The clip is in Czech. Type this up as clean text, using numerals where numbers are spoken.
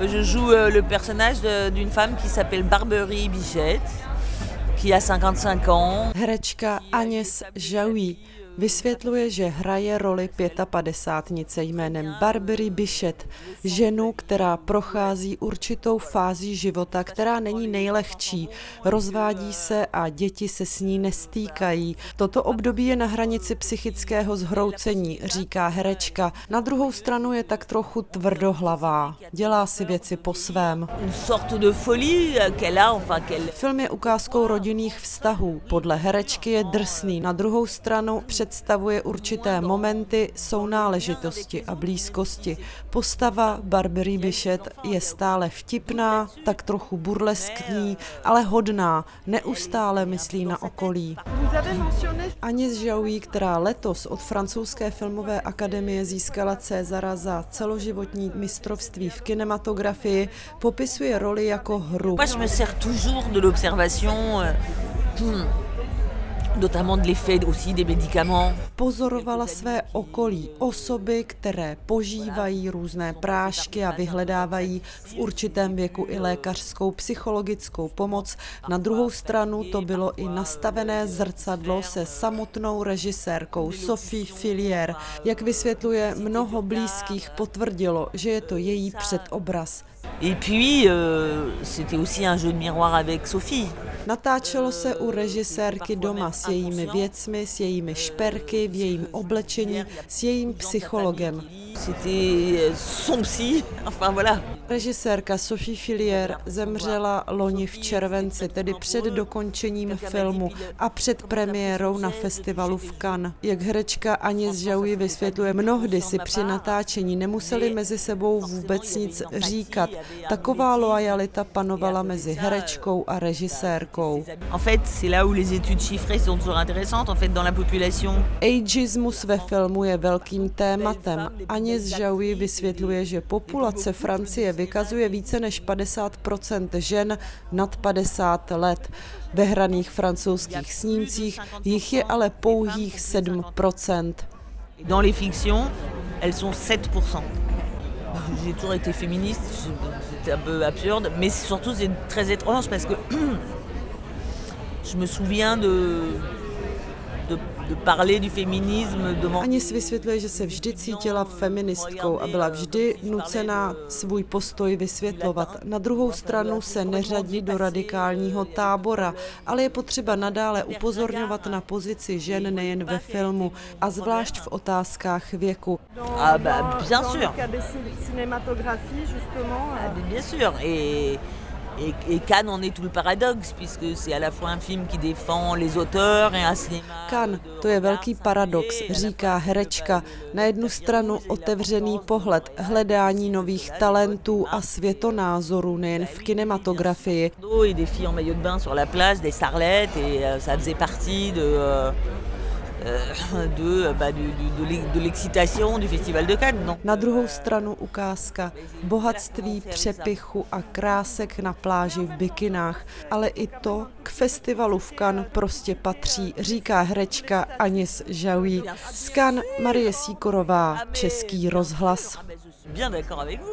Je joue le personnage d'une femme qui s'appelle Barberie Bichette, qui a 55 ans. Herečka Agnès Jaoui vysvětluje, že hraje roli 55nice jménem Barberie Bichette, ženu, která prochází určitou fází života, která není nejlehčí, rozvádí se a děti se s ní nestýkají. Toto období je na hranici psychického zhroucení, říká herečka. Na druhou stranu je tak trochu tvrdohlavá, dělá si věci po svém. Film je ukázkou rodinných vztahů, podle herečky je drsný, na druhou stranu představuje určité momenty sounáležitosti a blízkosti. Postava Barberie Bichette je stále vtipná, tak trochu burleskní, ale hodná, neustále myslí na okolí. Agnès Jaoui, která letos od francouzské filmové akademie získala Césara za celoživotní mistrovství v kinematografii, popisuje roli jako hru. Moi, je me sers toujours de l'observation, notamment de l'effet aussi des médicaments. Pozorovala své okolí, osoby, které požívají různé prášky a vyhledávají v určitém věku i lékařskou psychologickou pomoc. Na druhou stranu to bylo i nastavené zrcadlo se samotnou režisérkou Sophie Fillier. Jak vysvětluje, mnoho blízkých potvrdilo, že je to její předobraz. Et puis, c'était aussi un jeu de miroir avec Sophie. Natáčelo se u režisérky doma s jejími věcmi, s jejími šperky, v jejím oblečení, s jejím psychologem. C'était son psy, enfin voilà. Režisérka Sophie Fillier zemřela loni v červenci, tedy před dokončením filmu a před premiérou na festivalu v Cannes. Jak herečka Agnès Jaoui vysvětluje, mnohdy si při natáčení nemuseli mezi sebou vůbec nic říkat. Taková loajalita panovala mezi herečkou a režisérkou. En fait, c'est là où les études chiffrées sont toujours intéressantes. En fait, dans la population. Ageismus ve filmu je velkým tématem. Agnès Jaoui vysvětluje, že populace Francie vykazuje více než 50% žen nad 50 let. Ve hraných francouzských snímcích jich je ale pouhých 7%. Dans les fictions, elles sont 7%. J'ai toujours été féministe, c'était un peu absurde, mais surtout c'est très étrange parce que je me souviens de parler du féminisme devant. Agnès vysvětluje, že se vždy cítila feministkou a byla vždy nucená svůj postoj vysvětlovat. Na druhou stranu se neřadí do radikálního tábora, ale je potřeba nadále upozorňovat na pozici žen nejen ve filmu a zvlášť v otázkách věku. Ah bah, bien sûr. Bien sûr. Et Cannes en est tout le paradoxe, puisque c'est à la fois un film qui défend les auteurs et un cinéma. Cannes, to je velký paradox, říká herečka. Na jednu stranu otevřený pohled, hledání nových talentů a světonázorů nejen v kinematografii. Et des filles en maillot de bain sur la plage, des starlettes, et ça faisait partie de l'excitation du Festival de Cannes. Non. Na druhou stranu ukázka bohatství, přepichu a krásek na pláži v bikinách, ale i to k festivalu v Cannes prostě patří, říká herečka Agnès Jaoui. Z Cannes Marie Sýkorová, Český rozhlas. Bien d'accord avec vous.